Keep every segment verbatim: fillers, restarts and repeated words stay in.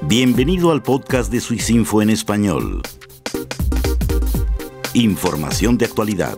Bienvenido al podcast de Swissinfo en español. Información de actualidad.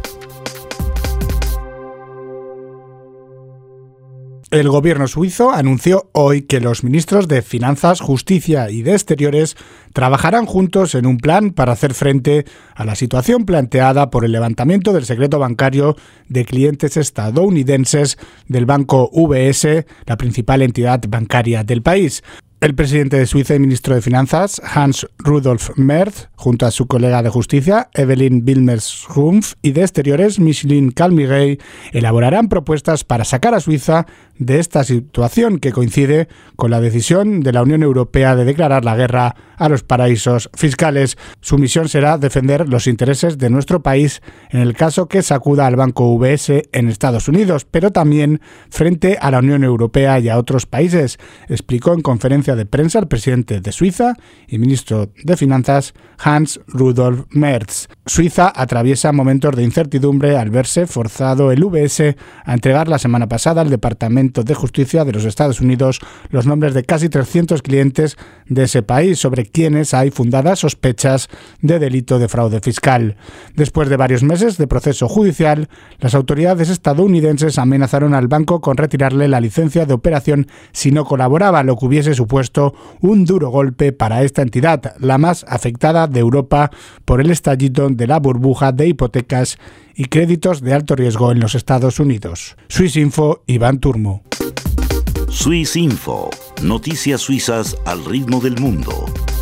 El gobierno suizo anunció hoy que los ministros de Finanzas, Justicia y de Exteriores trabajarán juntos en un plan para hacer frente a la situación planteada por el levantamiento del secreto bancario de clientes estadounidenses del banco U B S, la principal entidad bancaria del país. El presidente de Suiza y ministro de Finanzas, Hans Rudolf Merz, junto a su colega de Justicia, Evelyn Willmers-Rumpf, y de Exteriores, Micheline Calmy-Rey, elaborarán propuestas para sacar a Suiza de esta situación que coincide con la decisión de la Unión Europea de declarar la guerra a los paraísos fiscales. Su misión será defender los intereses de nuestro país en el caso que sacuda al banco U B S en Estados Unidos, pero también frente a la Unión Europea y a otros países, explicó en conferencia de prensa el presidente de Suiza y ministro de Finanzas, Hans Rudolf Merz. Suiza atraviesa momentos de incertidumbre al verse forzado el U B S a entregar la semana pasada al Departamento de Justicia de los Estados Unidos los nombres de casi trescientos clientes de ese país sobre quienes hay fundadas sospechas de delito de fraude fiscal. Después de varios meses de proceso judicial, las autoridades estadounidenses amenazaron al banco con retirarle la licencia de operación si no colaboraba, lo que hubiese supuesto un duro golpe para esta entidad, la más afectada de Europa por el estallido de la burbuja de hipotecas y créditos de alto riesgo en los Estados Unidos. Swissinfo, Iván Turmo. Swissinfo, noticias suizas al ritmo del mundo.